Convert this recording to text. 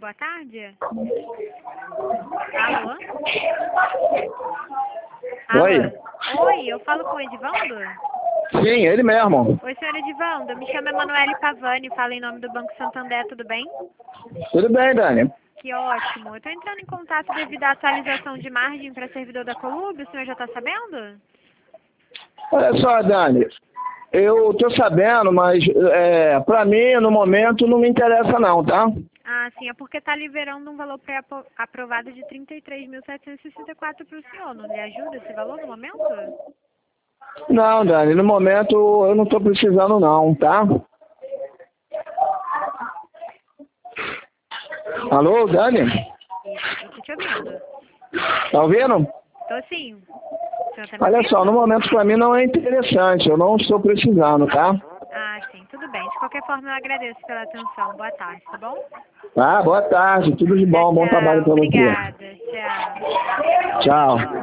boa tarde. Alô? Oi. Alô? Oi, eu falo com o Edivaldo? Sim, ele mesmo. Oi, senhor Edivaldo, me chamo Emanuele Pavani, falo em nome do Banco Santander, tudo bem? Tudo bem, Dani? Que ótimo. Eu estou entrando em contato devido à atualização de margem para servidor da Colube, o senhor já está sabendo? Olha só, Dani, eu tô sabendo, mas pra mim, no momento, não me interessa não, tá? Ah, sim, é porque está liberando um valor pré-aprovado de 33.764 para o senhor. Não lhe ajuda esse valor no momento? Não, Dani, no momento eu não tô precisando não, tá? Alô, Dani? Eu estou te ouvindo. Tá ouvindo? Estou sim. O senhor está me Olha ouvindo? só, no momento pra mim não é interessante, eu não estou precisando, tá? Ah, sim, tudo bem. De qualquer forma, eu agradeço pela atenção. Boa tarde, tá bom? Tá, boa tarde, tudo de bom, bom trabalho Tchau. pra você. Obrigada. Tchau. Tchau.